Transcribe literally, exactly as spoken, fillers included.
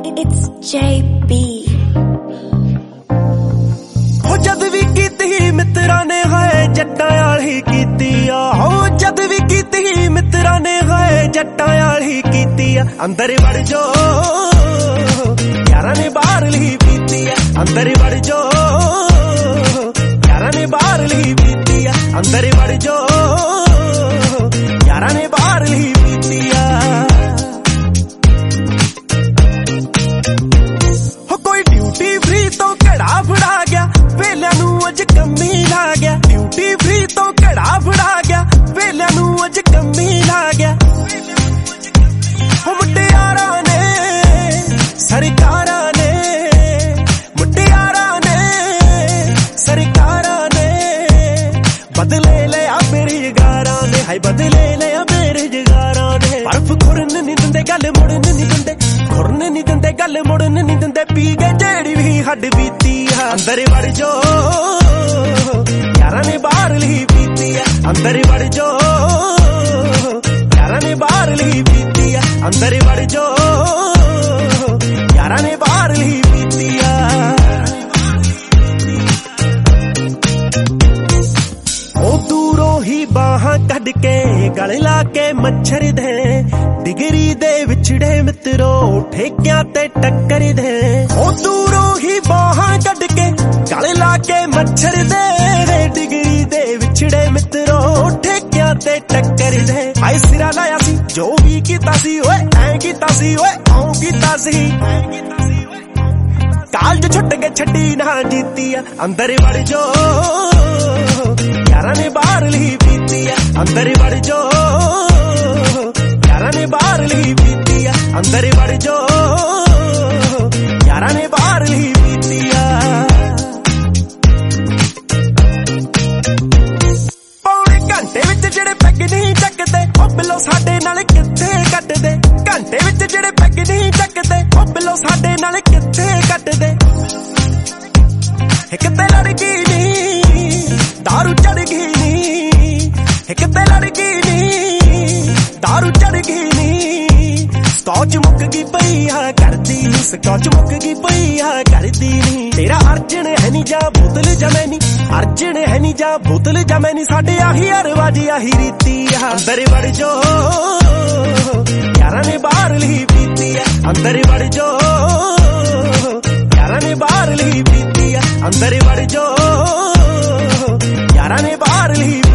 It's J B. हो जद भी कीती मित्रा ने है जट्टा आली कीती आ हो जद भी कीती मित्रा ने है जट्टा आली कीती आ अंदर वड़ जो यारा ने बाहर ली पीती आ अंदर वड़ जो यारा ने बाहर ली पीती आ अंदर वड़ जो यारा ने बाहर ली पीती आ हो कोई ड्यूटी फ्री तो घड़ा फड़ा गया वेलिया नू अज कमी ला गया ड्यूटी फ्री तो घड़ा फड़ा गया वेलिया नू अज कमी ला गया हो मुटियारा ने सरकारा ने मुटियारा ने सरकारा ने बदले लिया बेरोजगारा ने हाय बदले लिया बेरोजगारा ने बर्फ खुरन नहीं दिंदे गल मुड़न नहीं दिंदे खुरन नहीं दिंदे गल मुड़न नहीं दिंदे पी गए जेड़ी भी हड्ड बीती है अंदर वड़ जो यारा ने बाहर ली पीती है अंदर वड़ जो यारा ने बाहर ली पीती है अंदर वड़ जो यारा ने बाहर ली पीती है ओ दूरों ही बाहां कढ के गल ला के मच्छर दे डिगरी दे विछड़े मित्रों ठेकियां ते टक्कर दे ओ दूरों ही बाहां कढ के गल ला के मच्छर दे डिगरी दे विछड़े मित्रों ठेकियां ते टक्कर दे आई सिरा लाया सी जो भी कीता सी ओए ऐ कीता सी ओए औ कीता सी कालज छुट के छड्डी ना जीती आ अंदर वड़ जो यारा ने बाहर ली पीती आ अंदर वड़ जो यारा ने बाहर ली पीती आ अंदर वड़ जो यारा ने बाहर ली पीती आ पौने घंटे विच जेड़े पैग नहीं चकदे ओ बिलो साडे नाल कित्थे कटदे घंटे विच जेड़े पैग नहीं चकदे ओ बिलो साडे नाल कित्थे कटदे एक ते लड़की नी दारू चढ़ गई नी एक ते लड़की नी दारू चढ़ गई नी स्कॉच मुक गई पई आ करदी नी स्कॉच मुक गई पई आ करदी नी तेरा अर्जन है नी जा बोतल जमै नी अर्जन है नी जा बोतल जमै नी साडे आही अरवाजी आही रीती आ अंदर वड़ जो यारा ने बाहर ली पीती आ अंदर वड़ जो यारा ने बाहर ली पीती आ अंदर वड़ जो यारा ने बाहर ली